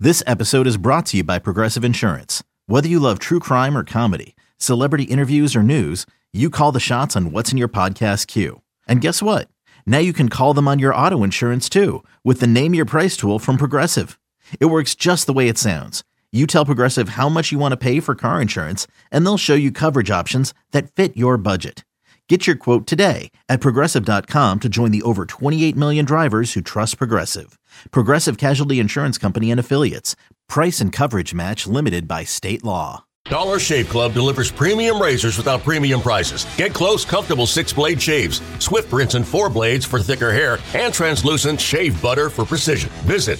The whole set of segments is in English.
This episode is brought to you by Progressive Insurance. Whether you love true crime or comedy, celebrity interviews or news, you call the shots on what's in your podcast queue. And guess what? Now you can call them on your auto insurance too with the Name Your Price tool from Progressive. It works just the way it sounds. You tell Progressive how much you want to pay for car insurance, and they'll show you coverage options that fit your budget. Get your quote today at Progressive.com to join the over 28 million drivers who trust Progressive. Progressive Casualty Insurance Company and Affiliates. Price and coverage match limited by state law. Dollar Shave Club delivers premium razors without premium prices. Get close, comfortable 6-blade shaves, Swift rinse and 4 blades for thicker hair, and translucent shave butter for precision. Visit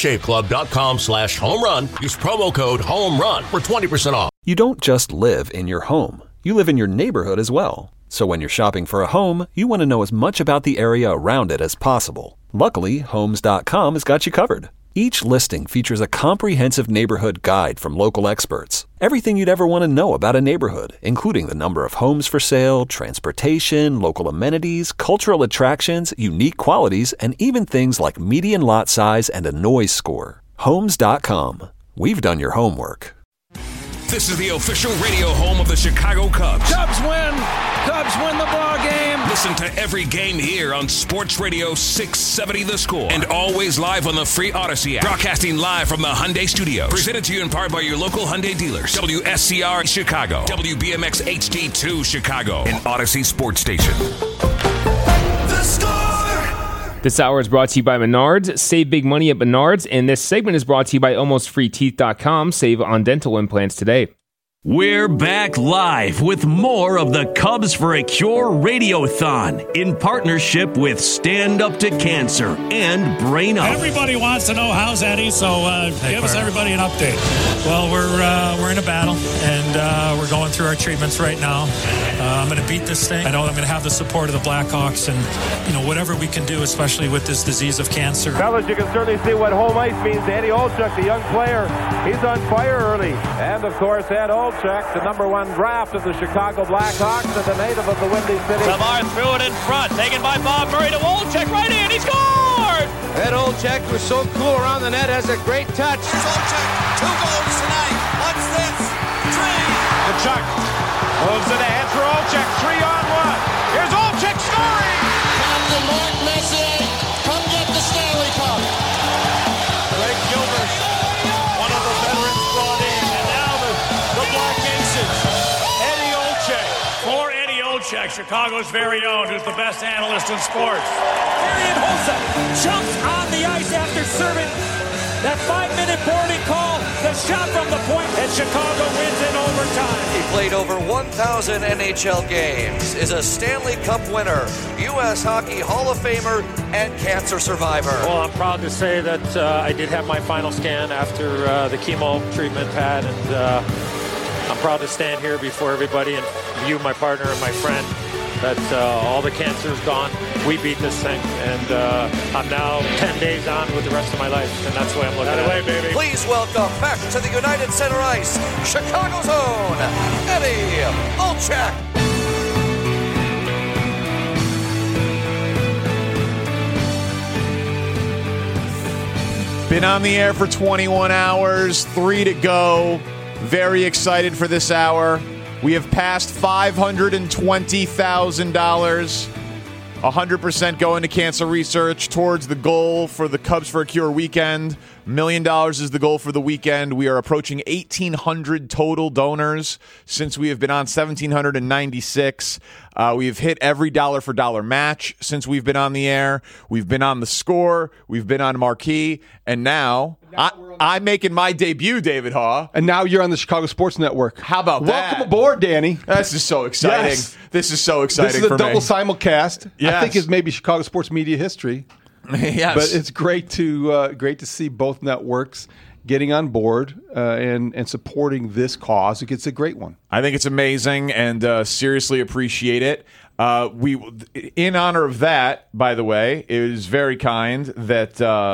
dollarshaveclub.com/homerun. Use promo code HOMERUN for 20% off. You don't just live in your home. You live in your neighborhood as well. So when you're shopping for a home, you want to know as much about the area around it as possible. Luckily, Homes.com has got you covered. Each listing features a comprehensive neighborhood guide from local experts. Everything you'd ever want to know about a neighborhood, including the number of homes for sale, transportation, local amenities, cultural attractions, unique qualities, and even things like median lot size and a noise score. Homes.com. We've done your homework. This is the official radio home of the Chicago Cubs. Cubs win! Cubs win the ball game! Listen to every game here on Sports Radio 670 The Score. And always live on the free Odyssey app. Broadcasting live from the Hyundai Studios. Presented to you in part by your local Hyundai dealers. WSCR Chicago. WBMX HD2 Chicago. An Odyssey Sports Station. The Score! This hour is brought to you by Menards. Save big money at Menards. And this segment is brought to you by AlmostFreeTeeth.com. Save on dental implants today. We're back live with more of the Cubs for a Cure Radiothon in partnership with Stand Up to Cancer and Brain Up. Everybody wants to know how's Eddie, so give us everybody an update. Well, we're in a battle, and we're going through our treatments right now. I'm going to beat this thing. I know I'm going to have the support of the Blackhawks, and whatever we can do, especially with this disease of cancer. Fellas, you can certainly see what home ice means to Eddie Olczyk, the young player. He's on fire early, and of course, Ed Olczyk, the number 1 draft of the Chicago Blackhawks and the native of the Windy City. Savard threw it in front, taken by Bob Murray to Olczyk, right in, he scored! Ed Olczyk, who's so cool around the net, has a great touch. Here's Olczyk, 2 goals tonight. What's this? 3. Kachuk moves it ahead for Olczyk, 3-on-1. Here's Olczyk scoring! Captain Mark Messier, come get the Stanley Cup. Greg Gilbert, one of the veterans brought in, and now the Black Aces. Eddie Olczyk. For Eddie Olczyk, Chicago's very own, who's the best analyst in sports. Marian Hossa jumps on the ice after serving that 5-minute boarding call. The shot from the point, and Chicago wins in overtime. He played over 1,000 NHL games, is a Stanley Cup winner, U.S. Hockey Hall of Famer, and cancer survivor. Well, I'm proud to say that I did have my final scan after the chemo treatment pad, and I'm proud to stand here before everybody and you, my partner and my friend, that all the cancer is gone. We beat this thing, and I'm now 10 days on with the rest of my life, and that's the way I'm looking at it. Baby. Please welcome back to the United Center Ice, Chicago's own Eddie Olczyk. Been on the air for 21 hours, 3 to go. Very excited for this hour. We have passed $520,000. 100% going to cancer research towards the goal for the Cubs for a Cure weekend. $1 million is the goal for the weekend. We are approaching 1,800 total donors since we have been on 1,796. We have hit every dollar for dollar match since we've been on the air. We've been on The Score. We've been on Marquee. And now I'm making my debut, David Haw. And now you're on the Chicago Sports Network. How about that? Welcome aboard, Danny. This is so exciting. Yes. This is so exciting for me. This is a double simulcast. Yes. I think it's maybe Chicago sports media history. Yes. But it's great to see both networks getting on board and supporting this cause. It's a great one. I think it's amazing and seriously appreciate it. We, in honor of that, by the way, it was very kind that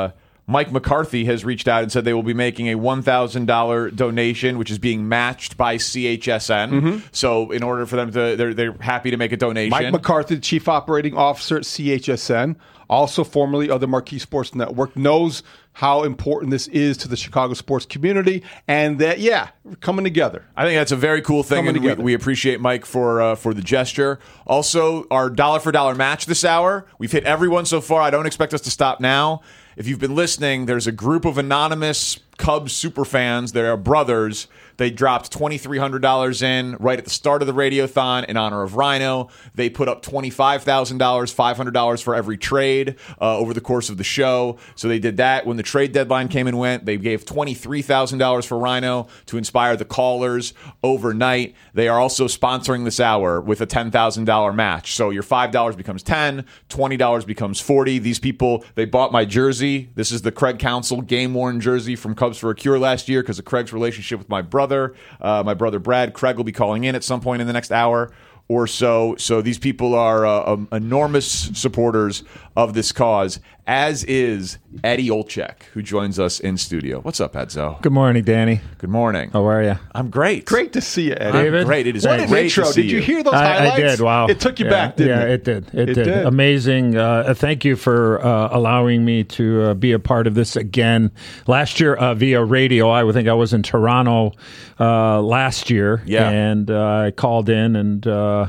Mike McCarthy has reached out and said they will be making a $1,000 donation, which is being matched by CHSN. So in order for them to, they're happy to make a donation. Mike McCarthy, the Chief Operating Officer at CHSN, also formerly of the Marquee Sports Network, knows how important this is to the Chicago sports community, and that, we're coming together. I think that's a very cool thing, and we appreciate Mike for the gesture. Also, our dollar for dollar match this hour, we've hit everyone so far. I don't expect us to stop now. If you've been listening, there's a group of anonymous Cubs superfans. They're brothers. They dropped $2,300 in right at the start of the Radiothon in honor of Rhino. They put up $25,000, $500 for every trade over the course of the show. So they did that. When the trade deadline came and went, they gave $23,000 for Rhino to inspire the callers overnight. They are also sponsoring this hour with a $10,000 match. So your $5 becomes $10, $20 becomes $40. These people, they bought my jersey. This is the Craig Counsell game-worn jersey from Cubs for a Cure last year because of Craig's relationship with my brother Brad. Craig will be calling in at some point in the next hour or so. So these people are enormous supporters of this cause, as is Eddie Olczyk, who joins us in studio. What's up, Edzo? Good morning, Danny. Good morning. How are you? I'm great. Great to see you, Eddie. David? I'm great. It is what an great intro. to see Did you hear those highlights? I did. Wow. It took you back, didn't it? Yeah, it did. Amazing. Thank you for allowing me to be a part of this again. Last year via radio, I think I was in Toronto last year, and I called in and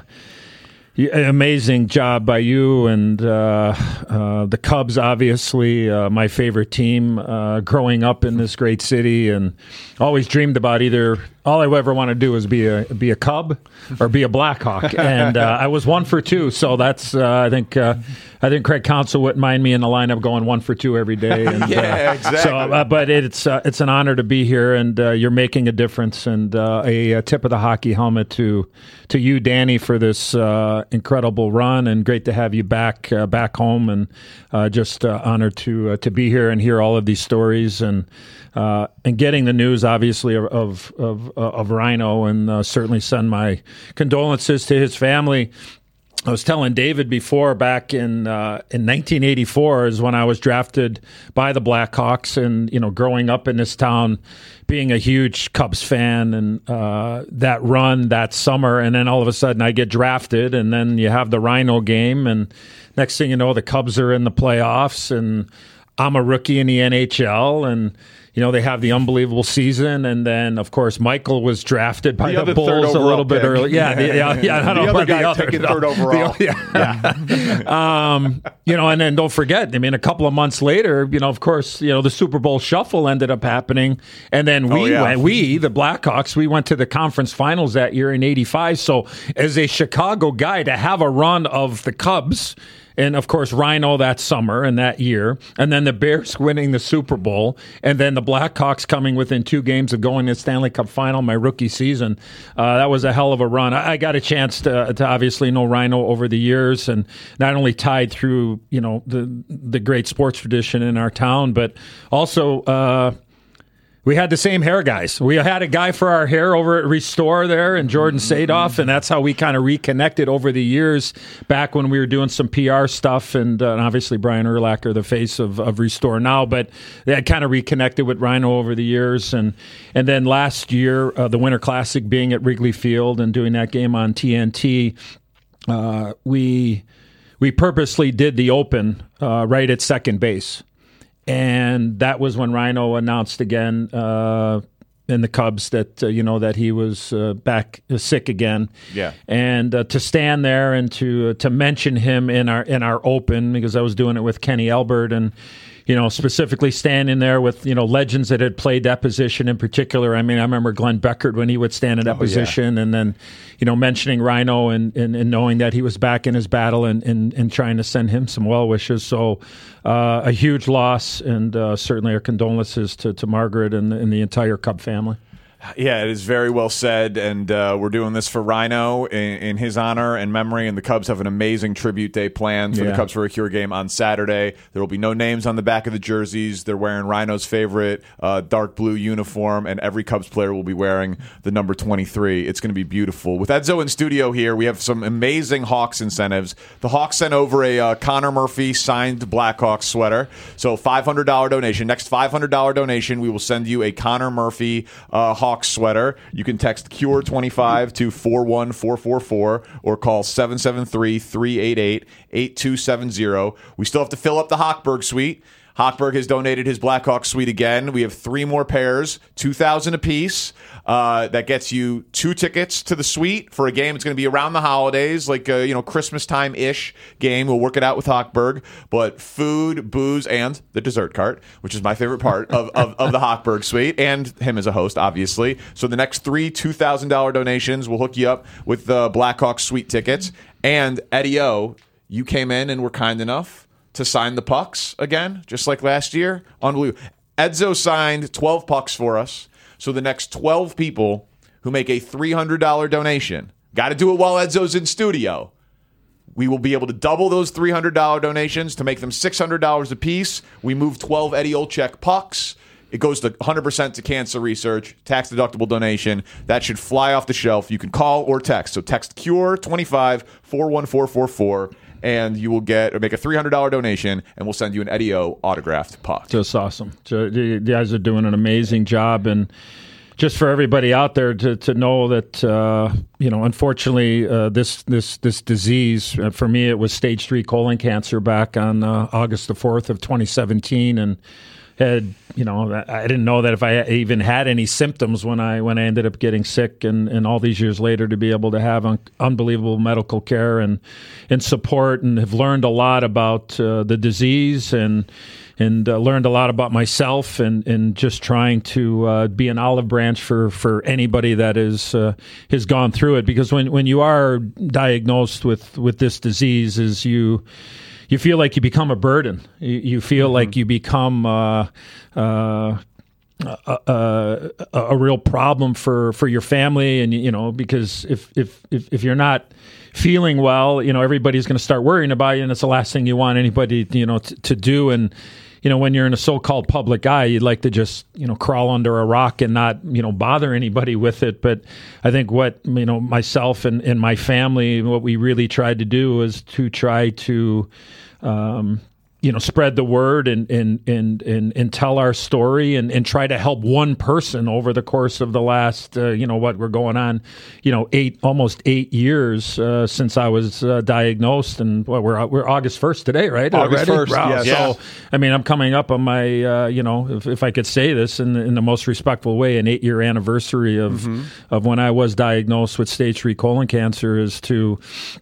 amazing job by you and the Cubs, obviously, my favorite team growing up in this great city, and always dreamed about either. All I ever want to do is be a Cub or be a Blackhawk, and I was 1 for 2. So that's I think Craig Counsell wouldn't mind me in the lineup going 1 for 2 every day. And, exactly. So, but it's an honor to be here, and you're making a difference, and a tip of the hockey helmet to you, Danny, for this incredible run, and great to have you back home, and just honored to be here and hear all of these stories, and getting the news, obviously, of Rhino, and certainly send my condolences to his family. I was telling David before, back in 1984 is when I was drafted by the Blackhawks, and growing up in this town, being a huge Cubs fan, and that run that summer, and then all of a sudden I get drafted, and then you have the Rhino game, and next thing you know, the Cubs are in the playoffs, and I'm a rookie in the NHL, and they have the unbelievable season, and then, of course, Michael was drafted by the Bulls a little bit early. Yeah. I don't know about the other. Taking third overall. And then don't forget, a couple of months later, of course, the Super Bowl shuffle ended up happening, and then we, the Blackhawks, we went to the conference finals that year in '85. So, as a Chicago guy, to have a run of the Cubs, and, of course, Rhino that summer and that year, and then the Bears winning the Super Bowl, and then the Blackhawks coming within 2 games of going to the Stanley Cup final my rookie season. That was a hell of a run. I got a chance to obviously know Rhino over the years, and not only tied through the great sports tradition in our town, but also we had the same hair guys. We had a guy for our hair over at Restore there, and Jordan Sadoff, and that's how we kind of reconnected over the years back when we were doing some PR stuff, and obviously Brian Urlacher, the face of Restore now, but they had kind of reconnected with Rhino over the years, and then last year, the Winter Classic being at Wrigley Field and doing that game on TNT, we purposely did the open right at second base. And that was when Rhino announced again in the Cubs that that he was back sick again. Yeah. And to stand there and to mention him in our open, because I was doing it with Kenny Albert, and specifically standing there with legends that had played that position in particular. I remember Glenn Beckert when he would stand in that position, and then mentioning Rhino and knowing that he was back in his battle and trying to send him some well wishes. So a huge loss, and certainly our condolences to Margaret and the entire Cub family. Yeah, it is very well said, and we're doing this for Rhino in his honor and memory, and the Cubs have an amazing tribute day planned for the Cubs for a Cure game on Saturday. There will be no names on the back of the jerseys. They're wearing Rhino's favorite dark blue uniform, and every Cubs player will be wearing the number 23. It's going to be beautiful. With Edzo in studio here, we have some amazing Hawks incentives. The Hawks sent over a Connor Murphy signed Blackhawks sweater, so $500 donation. Next $500 donation, we will send you a Connor Murphy Hawks sweater. You can text CURE25 to 41444 or call 773-388-8270. We still have to fill up the Hochberg suite. Hochberg has donated his Blackhawks suite again. We have 3 more pairs, $2,000 apiece. That gets you 2 tickets to the suite for a game. It's going to be around the holidays, like Christmas time-ish game. We'll work it out with Hochberg. But food, booze, and the dessert cart, which is my favorite part of the Hochberg suite, and him as a host, obviously. So the next 3 $2,000 donations will hook you up with the Blackhawks suite tickets. And Eddie O, you came in and were kind enough to sign the pucks again, just like last year. Unbelievable. Edzo signed 12 pucks for us. So the next 12 people who make a $300 donation, got to do it while Edzo's in studio. We will be able to double those $300 donations to make them $600 a piece. We move 12 Eddie Olczyk pucks. It goes to 100% to cancer research, tax-deductible donation. That should fly off the shelf. You can call or text. So text CURE25 41444. And you will make a $300 donation, and we'll send you an Eddie O autographed puck. Just awesome. You guys are doing an amazing job, and just for everybody out there to know that unfortunately this disease, for me it was stage 3 colon cancer back on August the 4th of 2017, and I didn't know that if I even had any symptoms when I ended up getting sick, and all these years later to be able to have unbelievable medical care and support, and have learned a lot about the disease and learned a lot about myself, and just trying to be an olive branch for anybody that has gone through it, because when you are diagnosed with this disease, is you feel like you become a burden. You feel like you become a real problem for your family, and because if you're not feeling well, everybody's going to start worrying about you, and it's the last thing you want anybody to do. And when you're in a so-called public eye, you'd like to just crawl under a rock and not bother anybody with it. But I think what myself and my family, what we really tried to do was to try to spread the word and tell our story and try to help one person over the course of the last what we're going on almost 8 years since I was diagnosed, and we're August 1st today, right? August 1st, wow. Yes. So I'm coming up on my if I could say this in the most respectful way, an 8-year anniversary of when I was diagnosed with stage 3 colon cancer, is to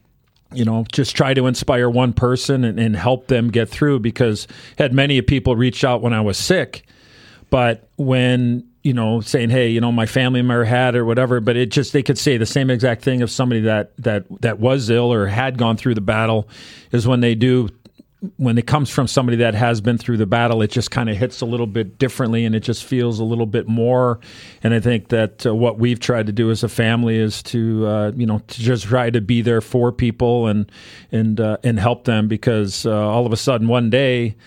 just try to inspire one person and help them get through, because had many people reach out when I was sick, but when, saying, hey, my family member had or whatever, but they could say the same exact thing of somebody that was ill or had gone through the battle, is when it comes from somebody that has been through the battle, it just kind of hits a little bit differently, and it just feels a little bit more. And I think that what we've tried to do as a family is to just try to be there for people and help them, because all of a sudden one day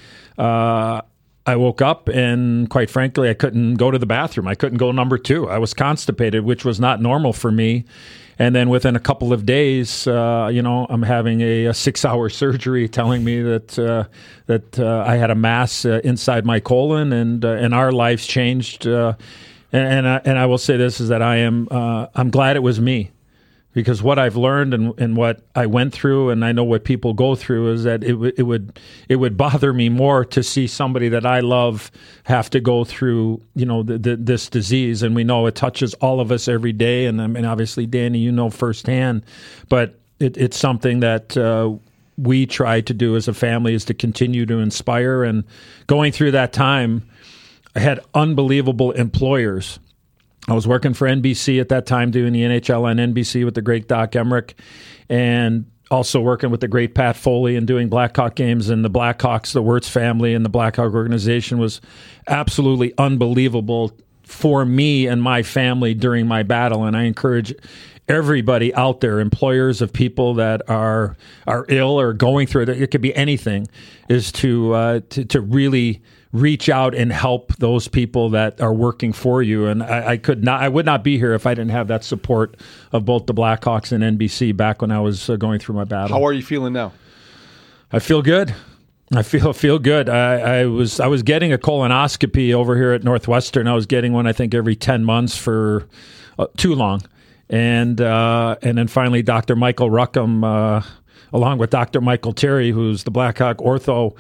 I woke up and, quite frankly, I couldn't go to the bathroom. I couldn't go number 2. I was constipated, which was not normal for me. And then within a couple of days, I'm having a 6-hour surgery telling me that I had a mass inside my colon, and our lives changed. And I will say this, is that I'm glad it was me, because what I've learned and what I went through, and I know what people go through, is that it would bother me more to see somebody that I love have to go through this disease. And we know it touches all of us every day, and I mean, obviously, Danny, firsthand, but it's something that we try to do as a family, is to continue to inspire. And going through that time, I had unbelievable employers. I was working for NBC at that time, doing the NHL on NBC with the great Doc Emmerich, and also working with the great Pat Foley and doing Blackhawk games. And the Blackhawks, the Wirtz family and the Blackhawk organization was absolutely unbelievable for me and my family during my battle. And I encourage everybody out there, employers of people that are ill or going through it, it could be anything, is to really reach out and help those people that are working for you. And I would not be here if I didn't have that support of both the Blackhawks and NBC back when I was going through my battle. How are you feeling now? I feel good. I feel good. I was getting a colonoscopy over here at Northwestern. I was getting one, I think, every 10 months for too long. And then finally Dr. Michael Ruckham, along with Dr. Michael Terry, who's the Blackhawk ortho,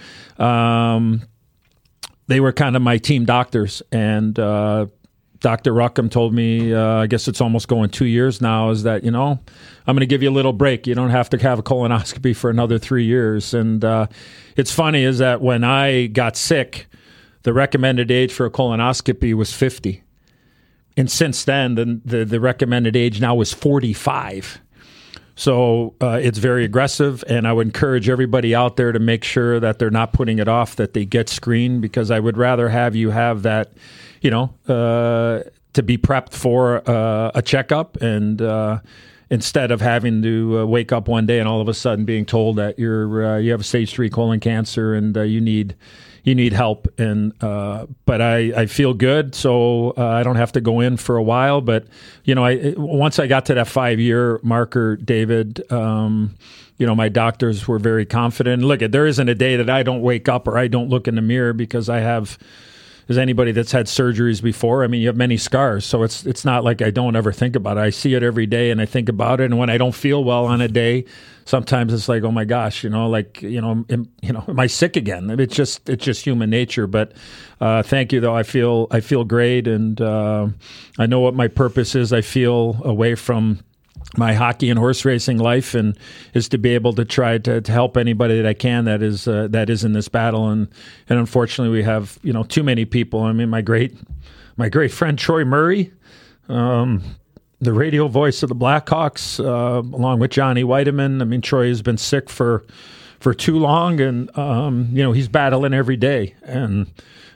they were kind of my team doctors. And Dr. Ruckham told me, I guess it's almost going 2 years now, is that, I'm going to give you a little break. You don't have to have a colonoscopy for another 3 years. And it's funny is that when I got sick, the recommended age for a colonoscopy was 50. And since then, the recommended age now is 45. So it's very aggressive, and I would encourage everybody out there to make sure that they're not putting it off, that they get screened, because I would rather have you have that, to be prepped for a checkup, and instead of having to wake up one day and all of a sudden being told that you have stage 3 colon cancer and you need help. And but I feel good, so I don't have to go in for a while. But once I got to that 5-year marker, David, my doctors were very confident. Look, there isn't a day that I don't wake up or I don't look in the mirror, because I have, as anybody that's had surgeries before, I mean, you have many scars, so it's not like I don't ever think about it. I see it every day, and I think about it. And when I don't feel well on a day, sometimes it's like, oh my gosh, am I sick again? It's just human nature. But thank you, though. I feel great, and I know what my purpose is. I feel away from my hockey and horse racing life, and is to be able to try to help anybody that I can that is in this battle. And unfortunately, we have too many people. I mean, my great friend Troy Murray, the radio voice of the Blackhawks, along with Johnny Whiteman. I mean, Troy has been sick for too long, and he's battling every day. And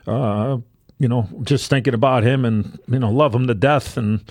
just thinking about him, and love him to death. And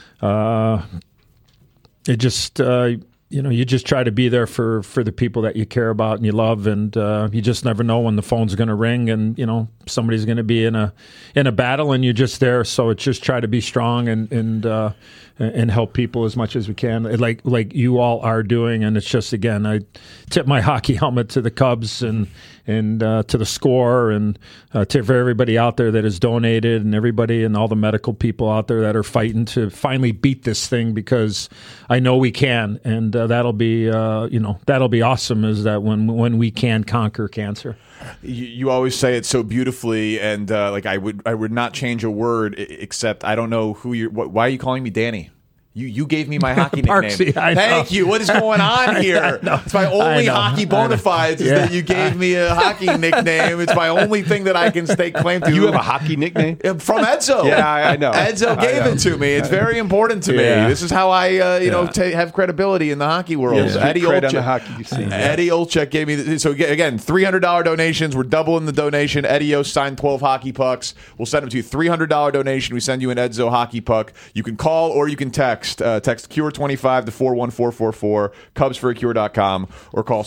it just, you just try to be there for the people that you care about and you love, and you just never know when the phone's going to ring, and somebody's going to be in a battle, and you're just there. So it's just try to be strong and help people as much as we can, like you all are doing. And it's just, again, I tip my hockey helmet to the Cubs and to the Score, and for everybody out there that has donated, and everybody and all the medical people out there that are fighting to finally beat this thing, because I know we can, and that'll be awesome, is that when we can conquer cancer. You always say it so beautifully, and I would not change a word, except I don't know who you're. Why are you calling me Danny? You gave me my hockey nickname. Thank you. What is going on here? It's my only hockey bona fides is that you gave me a hockey nickname. It's my only thing that I can stake claim to. You have a hockey nickname? From Edzo. Yeah, I know. Edzo gave it to me. It's very important to me. This is how I have credibility in the hockey world. Yes, Eddie Olczyk. Eddie Olczyk gave me so again, $300 donations. We're doubling the donation. Eddie O signed 12 hockey pucks. We'll send them to you. $300 donation. We send you an Edzo hockey puck. You can call or you can text. Text CURE25 to 41444, CubsForACure.com, or call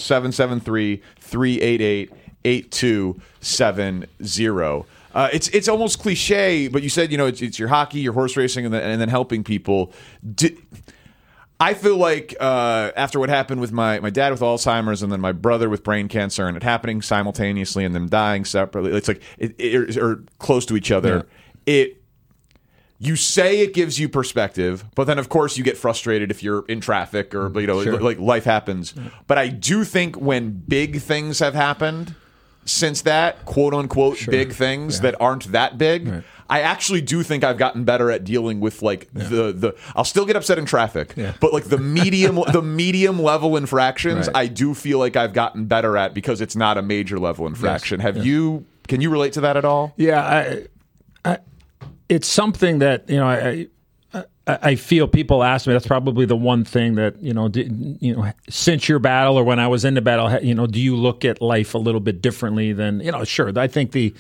773-388-8270. It's almost cliche, but you said it's your hockey, your horse racing, and then helping people. I feel like after what happened with my dad with Alzheimer's, and then my brother with brain cancer, and it happening simultaneously and them dying separately, it's like or close to each other. Yeah. You say it gives you perspective, but then, of course, you get frustrated if you're in traffic or, Sure. like life happens. Yeah. But I do think when big things have happened since that, quote-unquote, sure. big things that aren't that big, right. I actually do think I've gotten better at dealing with, the I'll still get upset in traffic, but, the medium level infractions, right. I do feel like I've gotten better at, because it's not a major level infraction. Yes. Can you relate to that at all? Yeah, it's something that I feel people ask me, that's probably the one thing that, since your battle or when I was in the battle, do you look at life a little bit differently than, sure. I think the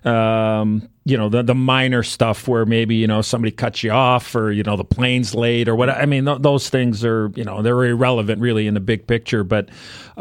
minor stuff where maybe, somebody cuts you off or, the plane's late or what. I mean, those things are, they're irrelevant really in the big picture. But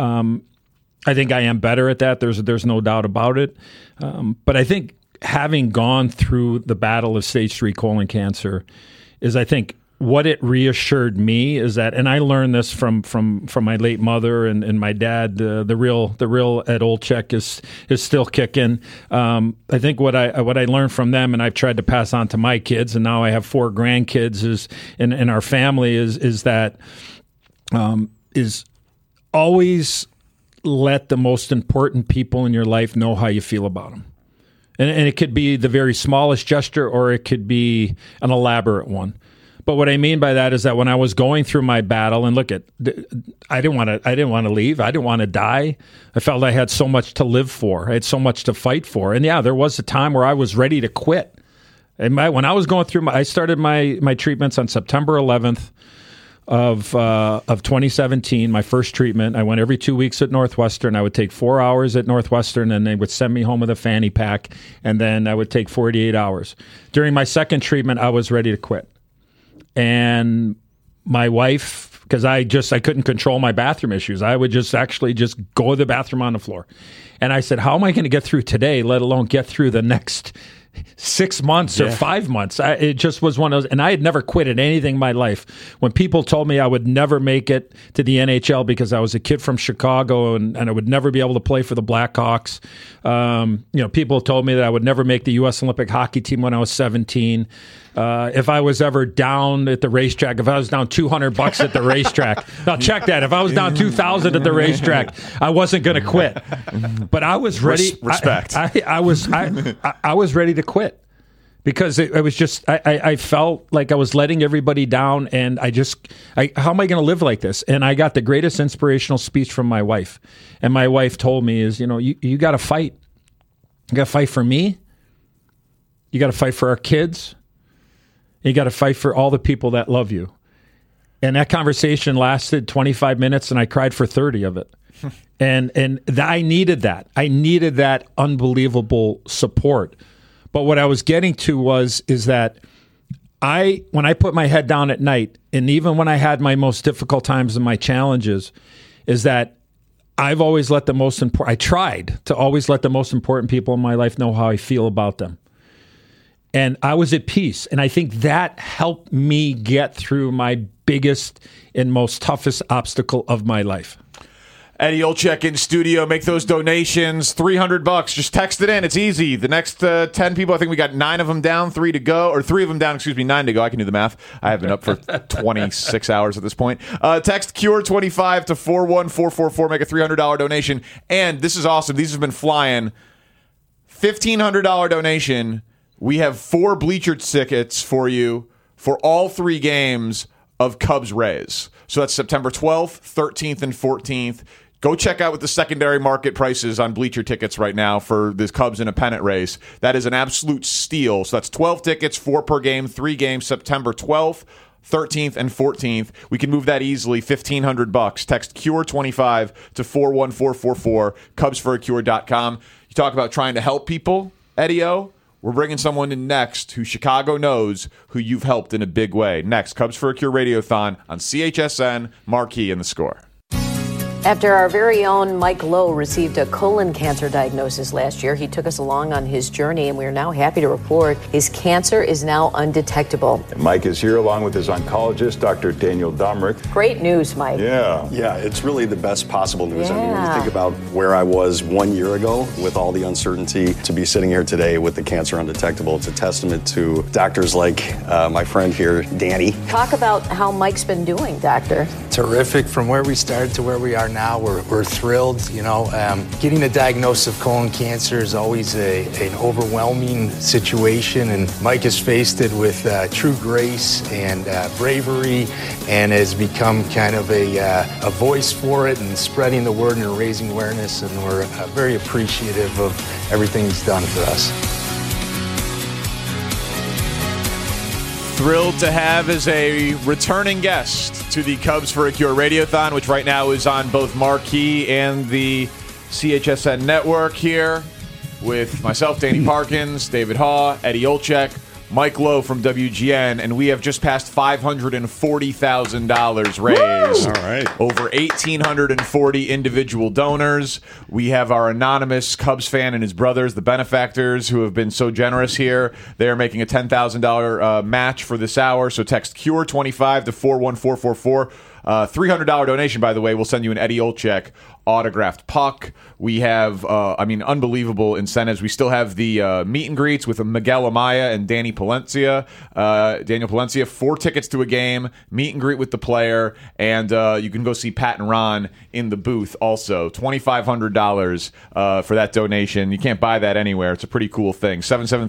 I think I am better at that. There's no doubt about it. But I think having gone through the battle of stage 3 colon cancer is, I think, what it reassured me is that, and I learned this from my late mother and my dad. The real Ed Olczyk is still kicking. I think what I learned from them, and I've tried to pass on to my kids, and now I have 4 grandkids is in our family is that is always let the most important people in your life know how you feel about them. And it could be the very smallest gesture, or it could be an elaborate one. But what I mean by that is that when I was going through my battle, and look, I didn't want to leave. I didn't want to die. I felt I had so much to live for. I had so much to fight for. And yeah, there was a time where I was ready to quit. And when I was going through I started my treatments on September 11th of 2017, my first treatment. I went every 2 weeks at Northwestern. I would take 4 hours at Northwestern, and they would send me home with a fanny pack, and then I would take 48 hours. During my second treatment, I was ready to quit. And my wife, because I couldn't control my bathroom issues, I would just go to the bathroom on the floor. And I said, how am I going to get through today, let alone get through the next 6 months or 5 months? It just was one of those, and I had never quit at anything in my life. When people told me I would never make it to the NHL because I was a kid from Chicago and I would never be able to play for the Blackhawks, people told me that I would never make the U.S. Olympic hockey team when I was 17. If I was ever down at the racetrack, if I was down $200 at the racetrack, now check that. If I was down $2,000 at the racetrack, I wasn't going to quit. But I was ready. Respect. I was ready to quit because it was just I felt like I was letting everybody down, and how am I going to live like this? And I got the greatest inspirational speech from my wife, and my wife told me is you got to fight. You got to fight for me. You got to fight for our kids. You got to fight for all the people that love you. And that conversation lasted 25 minutes, and I cried for 30 of it. and I needed that. I needed that unbelievable support. But what I was getting to is that when I put my head down at night, and even when I had my most difficult times and my challenges, is that I've always let I tried to always let the most important people in my life know how I feel about them. And I was at peace. And I think that helped me get through my biggest and most toughest obstacle of my life. Eddie Olczyk in studio. Make those donations. $300. Just text it in. It's easy. The next 10 people, I think we got 9 of them down, 3 to go. Or 3 of them down, 9 to go. I can do the math. I have been up for 26 hours at this point. Text CURE25 to 41444. Make a $300 donation. And this is awesome. These have been flying. $1,500 donation. We have 4 bleacher tickets for you for all 3 games of Cubs-Rays. So that's September 12th, 13th, and 14th. Go check out what the secondary market prices on bleacher tickets right now for this Cubs in a pennant race. That is an absolute steal. So that's 12 tickets, 4 per game, 3 games, September 12th, 13th, and 14th. We can move that easily, $1,500. Text CURE25 to 41444, CubsForACure.com. You talk about trying to help people, Eddie-O. We're bringing someone in next who Chicago knows who you've helped in a big way. Next, Cubs for a Cure Radiothon on CHSN, Marquee, and The Score. After our very own Mike Lowe received a colon cancer diagnosis last year, he took us along on his journey, and we are now happy to report his cancer is now undetectable. Mike is here along with his oncologist, Dr. Daniel Domrick. Great news, Mike. Yeah, it's really the best possible news. Yeah. I mean, when you think about where I was 1 year ago with all the uncertainty, to be sitting here today with the cancer undetectable, it's a testament to doctors like my friend here, Danny. Talk about how Mike's been doing, doctor. Terrific. From where we started to where we are now, we're thrilled. Getting a diagnosis of colon cancer is always an overwhelming situation, and Mike has faced it with true grace and bravery, and has become kind of a voice for it and spreading the word and raising awareness, and we're very appreciative of everything he's done for us. Thrilled to have as a returning guest to the Cubs for a Cure Radiothon, which right now is on both Marquee and the CHSN network here, with myself, Danny Parkins, David Haw, Eddie Olczyk, Mike Lowe from WGN, and we have just passed $540,000 raised. All right. Over 1,840 individual donors. We have our anonymous Cubs fan and his brothers, the benefactors, who have been so generous here. They are making a $10,000 match for this hour, so text CURE25 to 41444. $300 donation, by the way, will send you an Eddie Olczyk autographed puck. We have, unbelievable incentives. We still have the meet and greets with Miguel Amaya and Daniel Palencia. 4 tickets to a game, meet and greet with the player, and you can go see Pat and Ron in the booth also. $2,500 for that donation. You can't buy that anywhere. It's a pretty cool thing.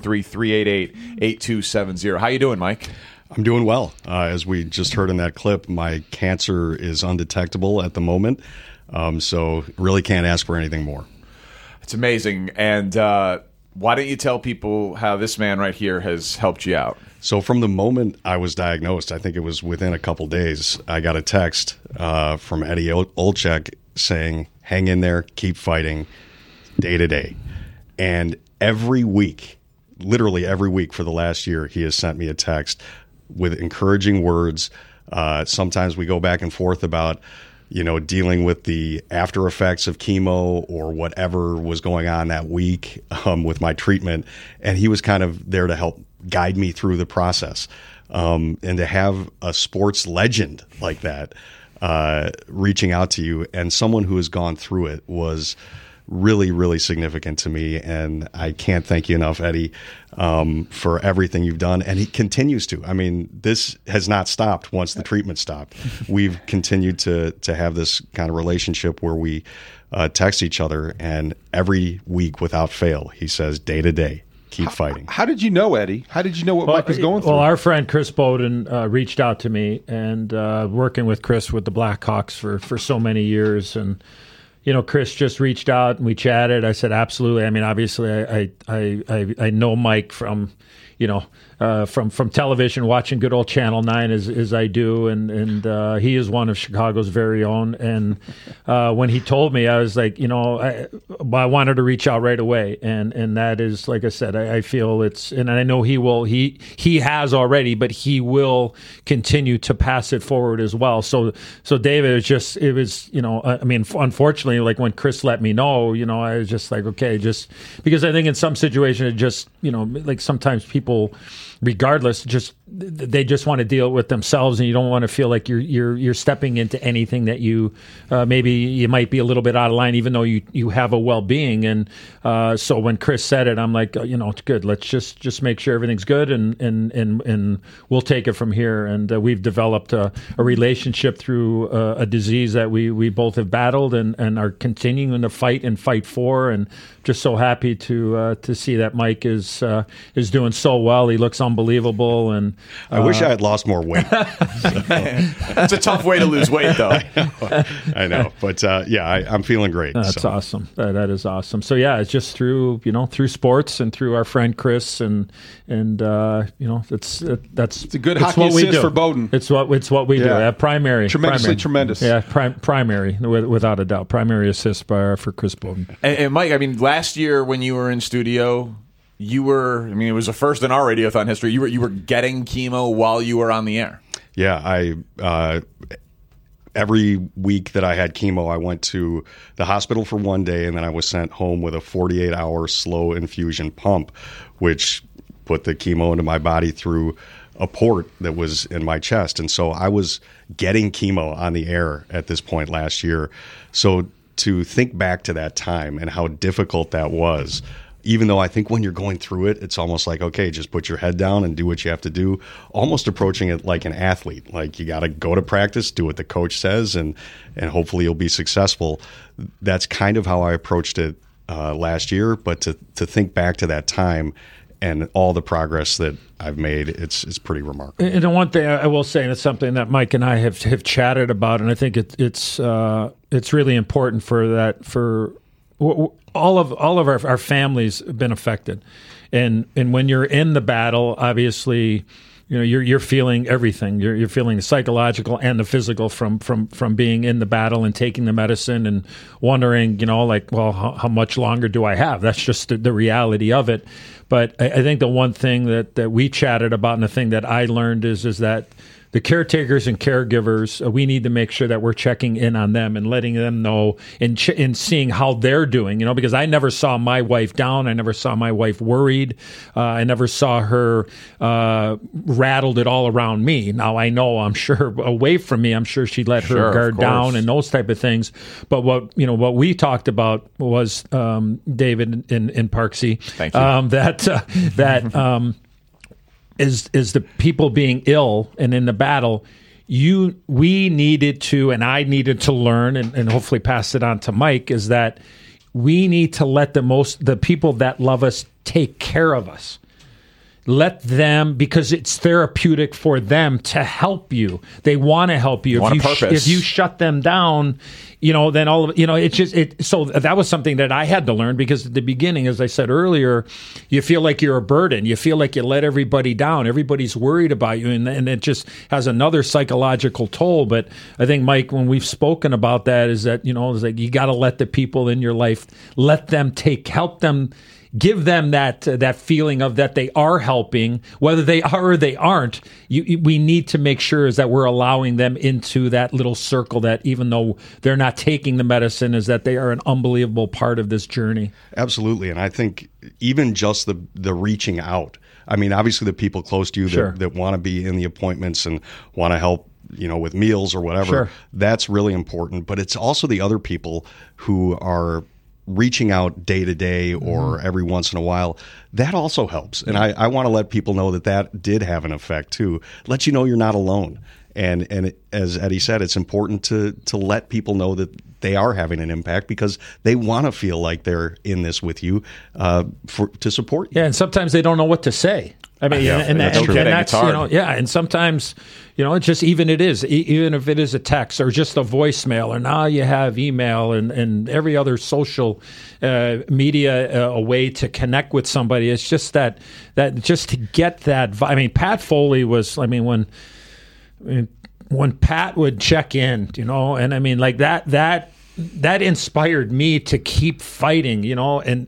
773-388-8270. How you doing, Mike? I'm doing well. As we just heard in that clip, my cancer is undetectable at the moment, so really can't ask for anything more. It's amazing. And why don't you tell people how this man right here has helped you out? So from the moment I was diagnosed, I think it was within a couple days, I got a text from Eddie Olczyk saying, hang in there, keep fighting, day to day. And every week, literally every week for the last year, he has sent me a text with encouraging words. Sometimes we go back and forth about, dealing with the after effects of chemo or whatever was going on that week with my treatment. And he was kind of there to help guide me through the process. And to have a sports legend like that reaching out to you and someone who has gone through it was really, really significant to me. And I can't thank you enough, Eddie, for everything you've done. And he continues to. I mean, this has not stopped once the treatment stopped. We've continued to have this kind of relationship where we text each other, and every week without fail, he says, day to day, keep fighting. How did you know, Eddie? How did you know what Mike was going through? Well, our friend Chris Bowden reached out to me, and working with Chris with the Blackhawks for so many years, and Chris just reached out and we chatted. I said, absolutely. I mean, obviously, I know Mike from, from television, watching good old Channel 9 as I do, and he is one of Chicago's very own. And when he told me, I was like, I wanted to reach out right away, and that is, like I said, I feel it's, and I know he will. He has already, but he will continue to pass it forward as well. So David, it was unfortunately, like when Chris let me know, I was just like, okay, just because I think in some situations, it just, like sometimes people, regardless, they just want to deal with themselves, and you don't want to feel like you're stepping into anything that you maybe you might be a little bit out of line, even though you have a well-being. And so when Chris said it, I'm like, it's good. Let's just make sure everything's good, and we'll take it from here. And we've developed a relationship through a disease that we both have battled and are continuing to fight for. And just so happy to see that Mike is doing so well. He looks unbelievable, and I wish I had lost more weight. It's a tough way to lose weight, though. I know, but I'm feeing great. That's awesome. That is awesome. So yeah, it's just through sports and through our friend Chris, and that's it's a good hockey assist for Bowden. It's what we do. Primary, tremendous. Yeah, primary, without a doubt, primary assist for Chris Bowden. And Mike, I mean, last year when you were in studio, you were, it was a first in our Radiothon history. You were getting chemo while you were on the air. Yeah, I every week that I had chemo, I went to the hospital for one day, and then I was sent home with a 48-hour slow infusion pump, which put the chemo into my body through a port that was in my chest. And so I was getting chemo on the air at this point last year. So to think back to that time and how difficult that was, even though I think when you're going through it, it's almost like, okay, just put your head down and do what you have to do, almost approaching it like an athlete. Like you got to go to practice, do what the coach says, and hopefully you'll be successful. That's kind of how I approached it last year. But to think back to that time and all the progress that I've made, it's pretty remarkable. And the one thing I will say, and it's something that Mike and I have chatted about, and I think it's really important for all of our families have been affected, and when you're in the battle, obviously, you're feeling everything. You're feeling the psychological and the physical from being in the battle and taking the medicine and wondering, how much longer do I have? That's just the reality of it. But I think the one thing that we chatted about and the thing that I learned is that the caretakers and caregivers, we need to make sure that we're checking in on them and letting them know and seeing how they're doing, because I never saw my wife down. I never saw my wife worried. I never saw her rattled it all around me. Now, I know, I'm sure, away from me, I'm sure she let her guard down and those type of things. But what we talked about was, David and Parksy, thank you. that is the people being ill and in the battle. We needed to, and I needed to learn, and hopefully pass it on to Mike, is that we need to let the people that love us take care of us. Let them, because it's therapeutic for them to help you. They want to help you. If you shut them down, then so that was something that I had to learn, because at the beginning, as I said earlier, you feel like you're a burden. You feel like you let everybody down. Everybody's worried about you, and it just has another psychological toll. But I think, Mike, when we've spoken about that, is that, it's like you got to let the people in your life, let them help them. Give them that feeling of that they are helping, whether they are or they aren't. We need to make sure is that we're allowing them into that little circle, that even though they're not taking the medicine, is that they are an unbelievable part of this journey. Absolutely. And I think even just the reaching out, I mean, obviously the people close to you that want to be in the appointments and want to help, with meals or whatever, that's really important. But it's also the other people who are reaching out day to day or every once in a while. That also helps. And I want to let people know that did have an effect too. Let you know you're not alone. And as Eddie said, it's important to let people know that they are having an impact, because they want to feel like they're in this with you to support you. Yeah, and sometimes they don't know what to say. I mean, that's and sometimes, it's just even if it is a text or just a voicemail, or now you have email and every other social media a way to connect with somebody. It's just that just to get that. I mean, Pat Foley was. I mean, when Pat would check in, and I mean, like that inspired me to keep fighting, and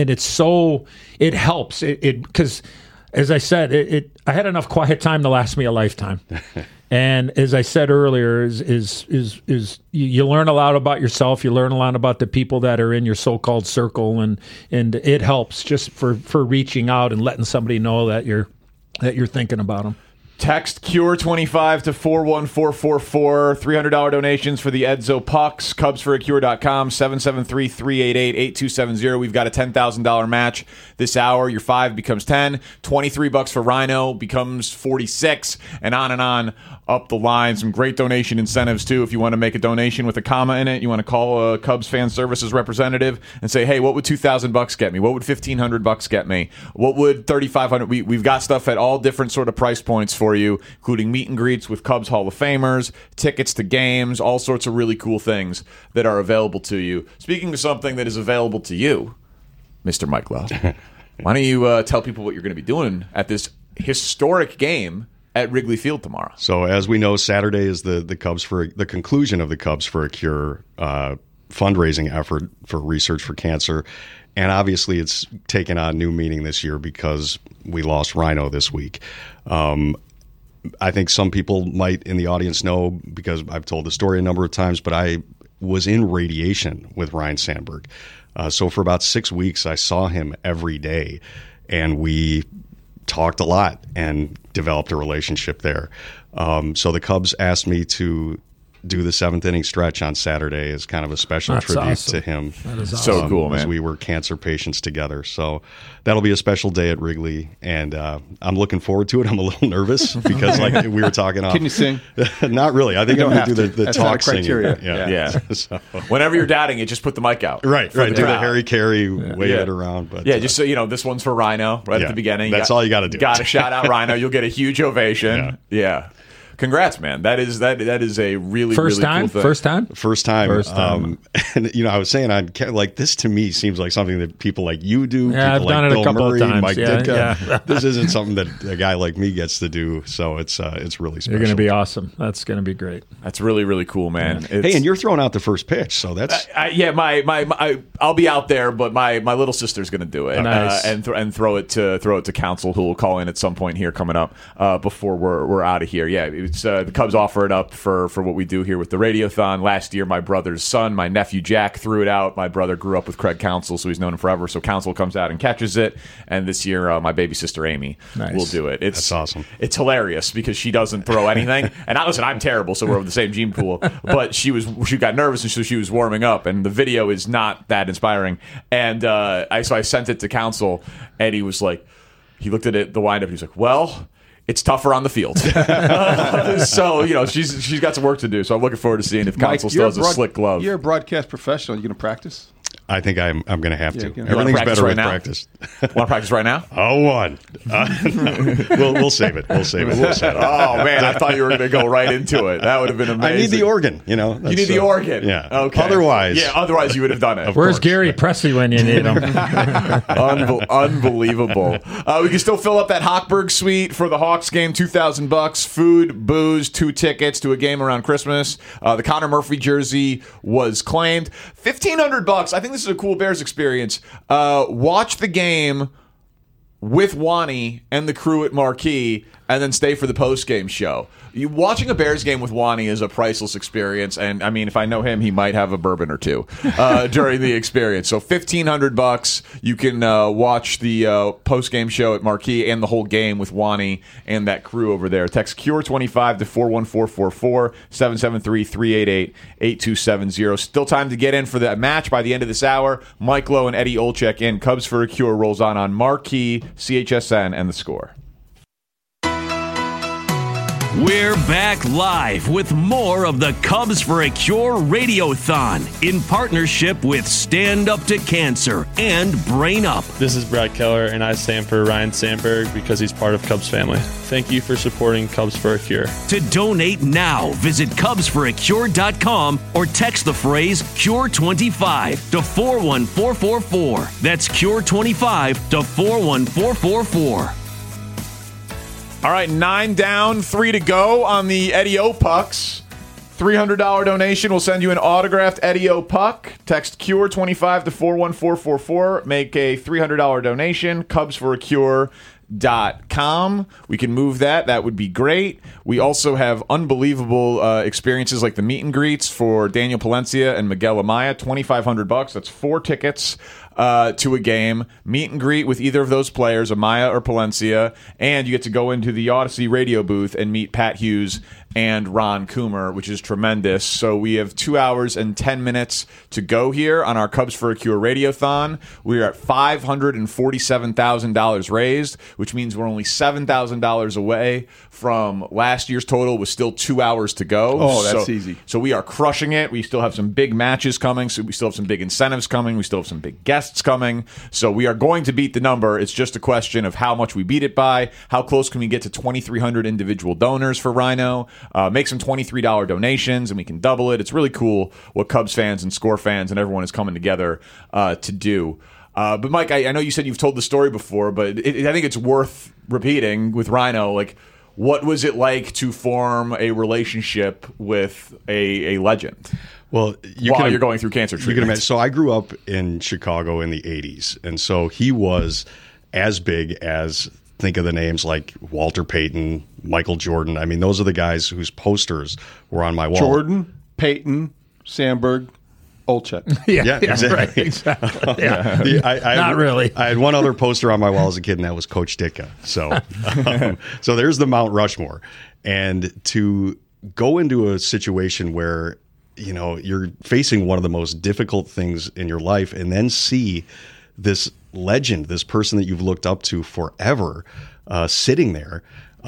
it helps because. As I said, I had enough quiet time to last me a lifetime. And as I said earlier, is you learn a lot about yourself. You learn a lot about the people that are in your so-called circle, and it helps just for reaching out and letting somebody know that you're thinking about them. Text CURE25 to 41444. $300 donations for the Edzo Pucks. CubsForACure.com. 773-388-8270. We've got a $10,000 match this hour. Your 5 becomes 10. $23 for Rhino becomes 46, and on up the line. Some great donation incentives too. If you want to make a donation with a comma in it, you want to call a Cubs fan services representative and say, "Hey, what would $2,000 get me? What would $1,500 get me? What would $3,500?" We've got stuff at all different sort of price points for you, including meet and greets with Cubs Hall of Famers, tickets to games, all sorts of really cool things that are available to you. Speaking of something that is available to you, Mr. Mike Lowe, why don't you tell people what you're going to be doing at this historic game at Wrigley Field tomorrow? So, as we know, Saturday is the conclusion of the Cubs for a Cure fundraising effort for research for cancer. And obviously it's taken on new meaning this year because we lost Rhino this week. I think some people might in the audience know, because I've told the story a number of times, but I was in radiation with Ryne Sandberg. So for about 6 weeks, I saw him every day, and we talked a lot and developed a relationship there. So the Cubs asked me to do the 7th inning stretch on Saturday as kind of a special tribute to him. That is awesome. So cool, man. As we were cancer patients together. So that'll be a special day at Wrigley, and I'm looking forward to it. I'm a little nervous because, like we were talking off. Can you sing? Not really. I think I'm going to do the talk singing. Yeah. So. Whenever you're doubting it, just put the mic out. Right. Do the Harry Carey, wave it around. But just so you know, this one's for Rhino at the beginning. That's all you got to do. Got to shout out Rhino. You'll get a huge ovation. Yeah. congrats, man. That is a really First really time? cool thing. First time? First time. And I was saying like this to me seems like something that people like you do. Yeah, I've people done like it Bill a couple Murray, of times. Mike Yeah, Ditka. yeah. This isn't something that a guy like me gets to do. So it's really special. You're going to be awesome. That's going to be great. That's really really cool, man. Yeah. Hey, and you're throwing out the first pitch, so that's I'll be out there, but my little sister's going to do it. Nice. And throw it to Council, who will call in at some point here coming up before we're out of here. Yeah, it's the Cubs offer it up for what we do here with the Radiothon. Last year, my brother's son, my nephew Jack, threw it out. My brother grew up with Craig Council, so he's known him forever. So Council comes out and catches it. And this year, my baby sister Amy will do it. That's awesome. It's hilarious because she doesn't throw anything. And I'm terrible, so we're of the same gene pool. But she got nervous, and so she was warming up. And the video is not that inspiring. And I sent it to Council, and he was like, he looked at it, the windup, he was like, well, it's tougher on the field. So, she's got some work to do. So I'm looking forward to seeing if Council still has a slick glove. You're a broadcast professional. You going to practice? I think I'm going to have to. Everything's better with practice. Want to practice right now? We'll save it. We'll save it. Oh, man, I thought you were going to go right into it. That would have been amazing. I need the organ, You need the organ. Yeah. Okay. Otherwise you would have done it. Where's Gary Presley when you need him? Unbelievable. We can still fill up that Hochberg suite for the Hawks game. $2,000. Food, booze, 2 tickets to a game around Christmas. The Connor Murphy jersey was claimed. $1,500. I think this is a cool Bears experience. Watch the game with Wani and the crew at Marquee, and then stay for the post-game show. Watching a Bears game with Wani is a priceless experience, and I mean, if I know him, he might have a bourbon or two during the experience. So $1,500, you can watch the post-game show at Marquee and the whole game with Wani and that crew over there. Text CURE25 to 41444, 773-388-8270. Still time to get in for that match by the end of this hour. Mike Lowe and Eddie Olczyk in. Cubs for a Cure rolls on Marquee, CHSN, and The Score. We're back live with more of the Cubs for a Cure Radiothon in partnership with Stand Up to Cancer and Brain Up. This is Brad Keller, and I stand for Ryan Sandberg because he's part of Cubs family. Thank you for supporting Cubs for a Cure. To donate now, visit CubsForACure.com or text the phrase Cure25 to 41444. That's Cure25 to 41444. All right, 9 down, 3 to go on the Eddie O Pucks. $300 donation will send you an autographed Eddie O Puck. Text CURE25 to 41444. Make a $300 donation. CubsForACure.com. We can move that. That would be great. We also have unbelievable experiences like the meet and greets for Daniel Palencia and Miguel Amaya. $2,500. That's 4 tickets to a game. Meet and greet with either of those players, Amaya or Palencia, and you get to go into the Odyssey radio booth and meet Pat Hughes and Ron Coomer, which is tremendous. So we have 2 hours and 10 minutes to go here on our Cubs for a Cure Radiothon. We are at $547,000 raised, which means we're only $7,000 away from last year's total with still 2 hours to go. Oh, that's easy. So we are crushing it. We still have some big matches coming. So we still have some big incentives coming. We still have some big guests coming. So we are going to beat the number. It's just a question of how much we beat it by. How close can we get to 2,300 individual donors for Rhino? Make some $23 donations, and we can double it. It's really cool what Cubs fans and Score fans and everyone is coming together to do. But, Mike, I know you said you've told the story before, but I think it's worth repeating with Rhino. Like, what was it like to form a relationship with a legend? Well, while you're going through cancer treatment. So I grew up in Chicago in the 80s, and so he was as big as, think of the names like Walter Payton, Michael Jordan. I mean, those are the guys whose posters were on my wall. Jordan, Payton, Sandberg, Olczyk. Yeah, exactly. Right, exactly. Yeah. Not really. I had one other poster on my wall as a kid, and that was Coach Ditka. So, so there's the Mount Rushmore. And to go into a situation where, you know, you're facing one of the most difficult things in your life, and then see this legend, this person that you've looked up to forever, sitting there,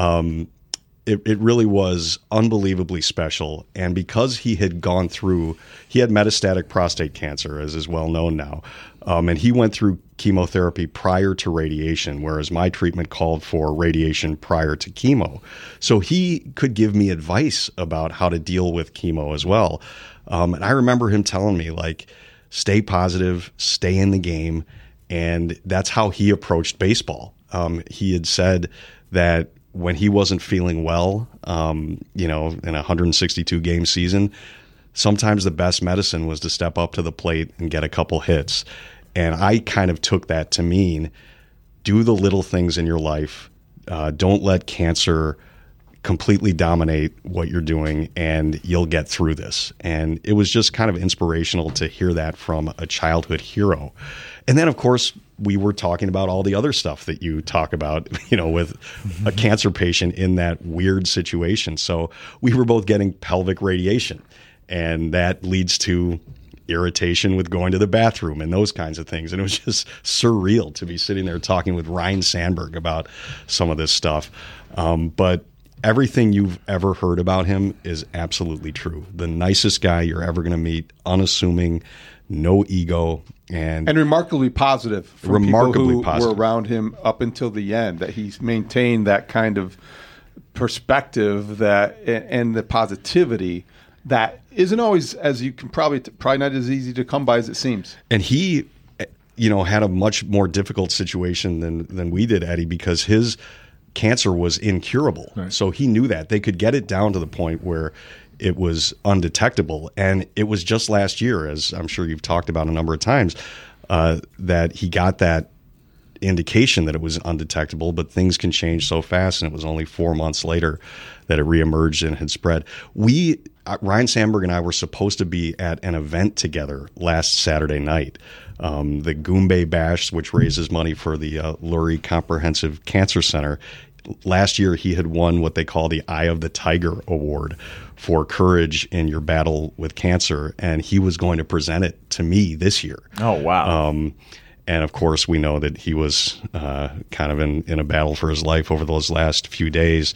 it really was unbelievably special. And because he had metastatic prostate cancer, as is well known now, and he went through chemotherapy prior to radiation, whereas my treatment called for radiation prior to chemo. So he could give me advice about how to deal with chemo as well. And I remember him telling me, like, stay positive, stay in the game. And that's how he approached baseball. He had said that when he wasn't feeling well, in a 162 game season, sometimes the best medicine was to step up to the plate and get a couple hits. And I kind of took that to mean, do the little things in your life. Don't let cancer completely dominate what you're doing, and you'll get through this. And it was just kind of inspirational to hear that from a childhood hero. And then, of course, we were talking about all the other stuff that you talk about, with a cancer patient in that weird situation. So we were both getting pelvic radiation, and that leads to irritation with going to the bathroom and those kinds of things. And it was just surreal to be sitting there talking with Ryne Sandberg about some of this stuff. But everything you've ever heard about him is absolutely true. The nicest guy you're ever going to meet, unassuming, no ego, and remarkably positive. From remarkably people who positive. were around him up until the end, that he's maintained that kind of perspective and the positivity that isn't always, as you can probably not as easy to come by as it seems. And he, had a much more difficult situation than we did, Eddie, because his cancer was incurable. Right. So he knew that they could get it down to the point where it was undetectable. And it was just last year, as I'm sure you've talked about a number of times, that he got that indication that it was undetectable, but things can change so fast. And it was only 4 months later that it reemerged and had spread. Ryne Sandberg and I were supposed to be at an event together last Saturday night, the Goombay Bash, which raises money for the Lurie Comprehensive Cancer Center. Last year, he had won what they call the Eye of the Tiger Award for courage in your battle with cancer, and he was going to present it to me this year. Oh, wow. And, of course, we know that he was kind of in a battle for his life over those last few days.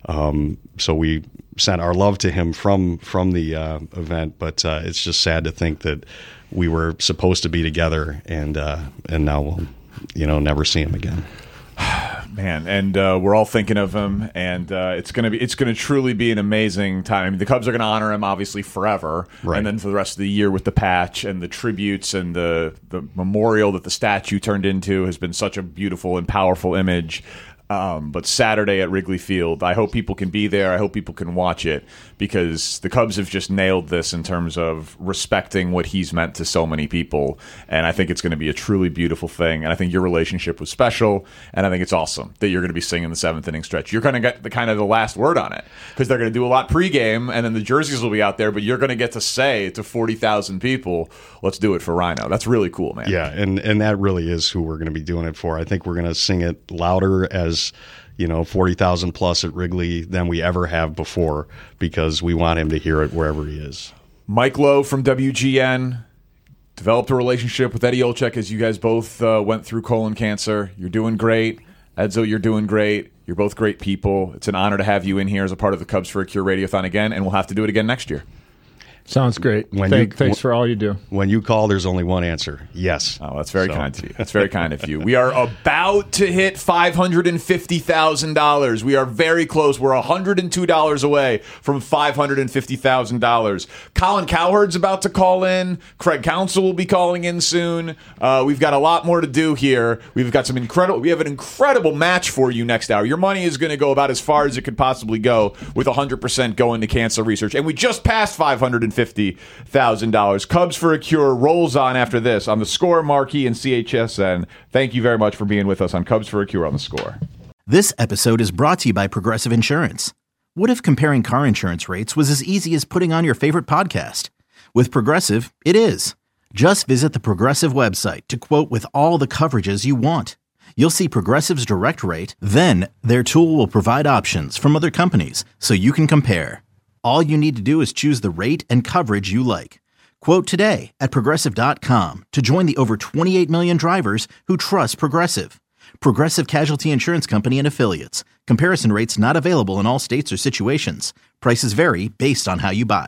So we sent our love to him from the event, but it's just sad to think that we were supposed to be together, and now we'll never see him again. Man, and we're all thinking of him, and it's gonna truly be an amazing time. I mean, the Cubs are gonna honor him obviously forever, right. And then for the rest of the year with the patch and the tributes and the memorial that the statue turned into has been such a beautiful and powerful image. But Saturday at Wrigley Field, I hope people can be there. I hope people can watch it, because the Cubs have just nailed this in terms of respecting what he's meant to so many people. And I think it's going to be a truly beautiful thing. And I think your relationship was special. And I think it's awesome that you're going to be singing the seventh inning stretch. You're going to get the last word on it, because they're going to do a lot pregame, and then the jerseys will be out there. But you're going to get to say to 40,000 people, "Let's do it for Rhino." That's really cool, man. Yeah, and that really is who we're going to be doing it for. I think we're going to sing it louder as 40,000 plus at Wrigley than we ever have before, because we want him to hear it wherever he is. Mike Lowe from WGN developed a relationship with Eddie Olczyk as you guys both went through colon cancer. You're doing great. Edzo, you're doing great. You're both great people. It's an honor to have you in here as a part of the Cubs for a Cure Radiothon again, and we'll have to do it again next year. Sounds great. Thanks for all you do. When you call, there's only one answer. Yes. Oh, that's very kind of you. That's very kind of you. We are about to hit $550,000. We are very close. We're $102 away from $550,000. Colin Cowherd's about to call in. Craig Counsell will be calling in soon. We've got a lot more to do here. We have an incredible match for you next hour. Your money is going to go about as far as it could possibly go, with 100% going to cancer research. And we just passed $550,000. Cubs for a Cure rolls on after this on The Score, Marquee, and CHSN. Thank you very much for being with us on Cubs for a Cure on The Score. This episode is brought to you by Progressive Insurance. What if comparing car insurance rates was as easy as putting on your favorite podcast? With Progressive, it is. Just visit the Progressive website to quote with all the coverages you want. You'll see Progressive's direct rate, then their tool will provide options from other companies so you can compare. All you need to do is choose the rate and coverage you like. Quote today at Progressive.com to join the over 28 million drivers who trust Progressive. Progressive Casualty Insurance Company and Affiliates. Comparison rates not available in all states or situations. Prices vary based on how you buy.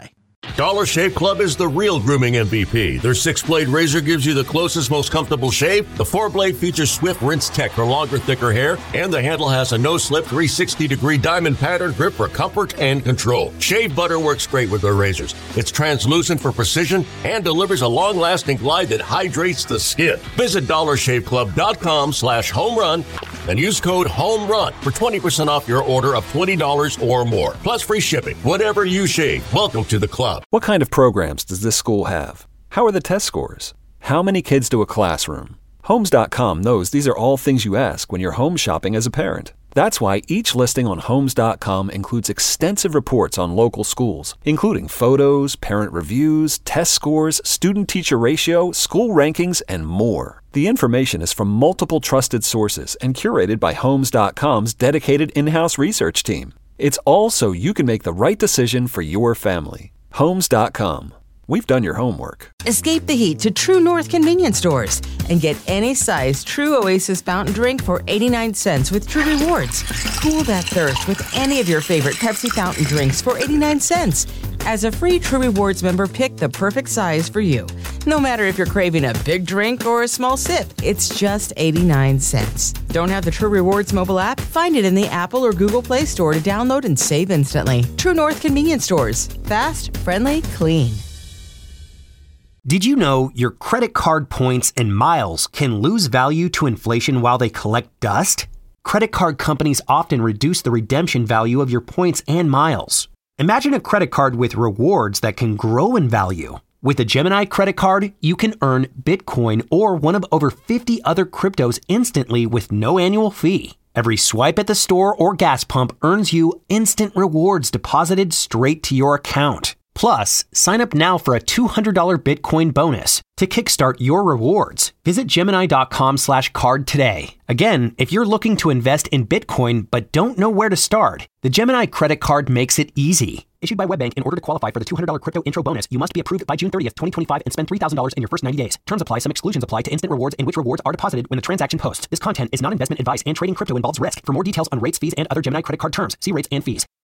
Dollar Shave Club is the real grooming MVP. Their 6-blade razor gives you the closest, most comfortable shave. The 4-blade features swift rinse tech for longer, thicker hair, and the handle has a no-slip 360-degree diamond pattern grip for comfort and control. Shave butter works great with their razors. It's translucent for precision and delivers a long-lasting glide that hydrates the skin. Visit DollarShaveClub.com/homerun and use code HOMERUN for 20% off your order of $20 or more. Plus free shipping. Whatever you shave, welcome to the club. What kind of programs does this school have? How are the test scores? How many kids do a classroom? Homes.com knows these are all things you ask when you're home shopping as a parent. That's why each listing on Homes.com includes extensive reports on local schools, including photos, parent reviews, test scores, student-teacher ratio, school rankings, and more. The information is from multiple trusted sources and curated by Homes.com's dedicated in-house research team. It's all so you can make the right decision for your family. Homes.com. We've done your homework. Escape the heat to True North convenience stores and get any size True Oasis fountain drink for 89 cents with True Rewards. Cool that thirst with any of your favorite Pepsi fountain drinks for 89 cents. As a free True Rewards member, pick the perfect size for you. No matter if you're craving a big drink or a small sip, it's just 89 cents. Don't have the True Rewards mobile app? Find it in the Apple or Google Play Store to download and save instantly. True North convenience stores. Fast, friendly, clean. Did you know your credit card points and miles can lose value to inflation while they collect dust? Credit card companies often reduce the redemption value of your points and miles. Imagine a credit card with rewards that can grow in value. With a Gemini credit card, you can earn Bitcoin or one of over 50 other cryptos instantly with no annual fee. Every swipe at the store or gas pump earns you instant rewards deposited straight to your account. Plus, sign up now for a $200 Bitcoin bonus to kickstart your rewards. Visit Gemini.com/card today. Again, if you're looking to invest in Bitcoin but don't know where to start, the Gemini credit card makes it easy. Issued by WebBank, in order to qualify for the $200 crypto intro bonus, you must be approved by June 30th, 2025 and spend $3,000 in your first 90 days. Terms apply. Some exclusions apply to instant rewards and which rewards are deposited when the transaction posts. This content is not investment advice and trading crypto involves risk. For more details on rates, fees, and other Gemini credit card terms, see rates and fees.